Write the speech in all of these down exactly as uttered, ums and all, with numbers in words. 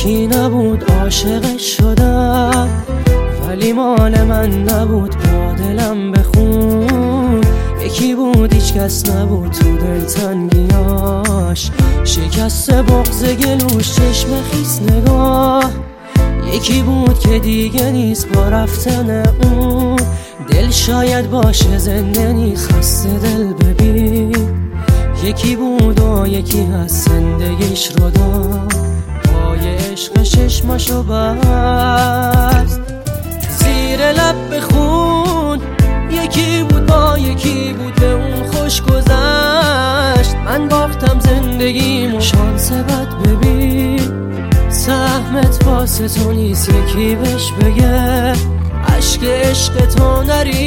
یکی نبود عاشقش شدم، ولی مال من نبود با دلم بخون. یکی بود هیچ کس نبود تو دلتنگیاش، شکست بغض گلوش چشم خیس نگاه. یکی بود که دیگه نیست با رفتن اون، دل شاید باشه زنده نیست خسته دل ببین. یکی بود و یکی هست زندگیش رو داد، پای عشق چشماشو بست زیر لب بخون. یکی بود با یکی بود به اون خوش گذشت، من باختم زندگیمو شانس بد ببین. سهمت واسه تو نیست یکی بهش بگه عشق عشق تو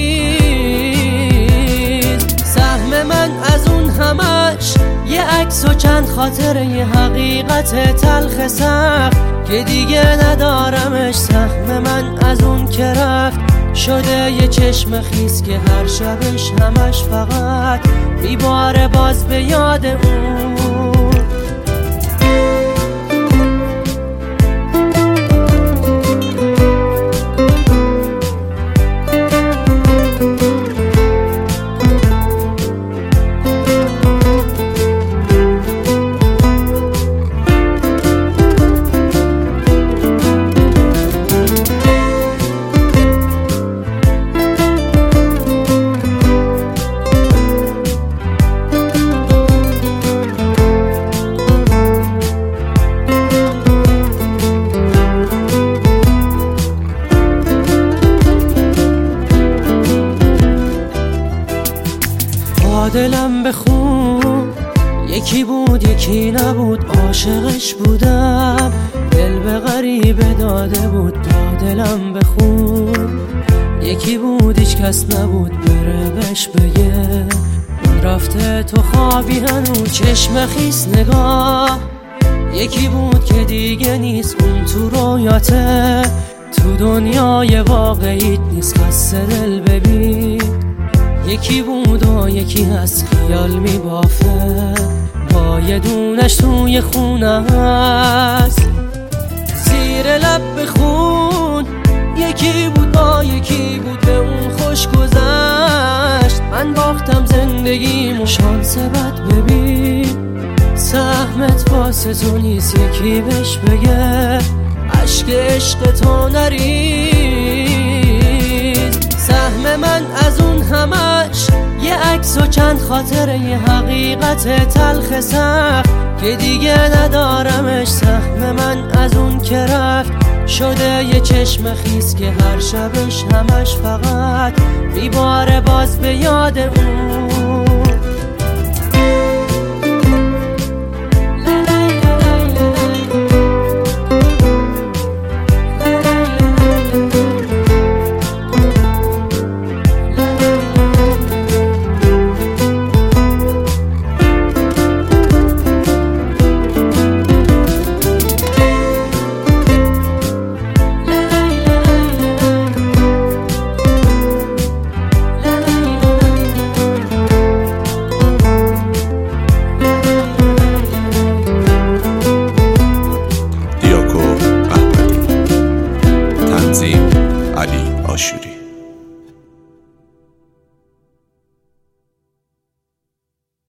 نریز. سهم من از اون همش یه عکس و چند خاطره، یه حقیقت تلخ سخت که دیگه ندارمش. سهم من از اون که رفت شده یه چشم خیس که هر شبش همش فقط میباره باز به یاد اون. دلم بخون، یکی بود یکی نبود عاشقش بودم، دل به غریبه داده بود با دلم بخون. یکی بود هیچ کس نبود بره بهش بگه اون رفته تو خوابی هنوز چشم خیس نگاه. یکی بود که دیگه نیست اون تو رویاته، تو دنیای واقعیت نیست خسته دل ببین. یکی بود و یکی هست خیال میبافه، با یه دونش توی خونه هست زیر لب بخون. یکی بود با یکی بود به اون خوش گذشت، من باختم زندگیمو شانس بد ببین. سهمت واسه تو نیست یکی بهش بگه عشق عشق تو نریز. سهم من از اون همش یه عکس و چند خاطره، یه حقیقت تلخ سخت که دیگه ندارمش. سهم من از اون که رفت شده یه چشم خیس که هر شبش همش فقط میباره باز به یاد اون. علی آشوری.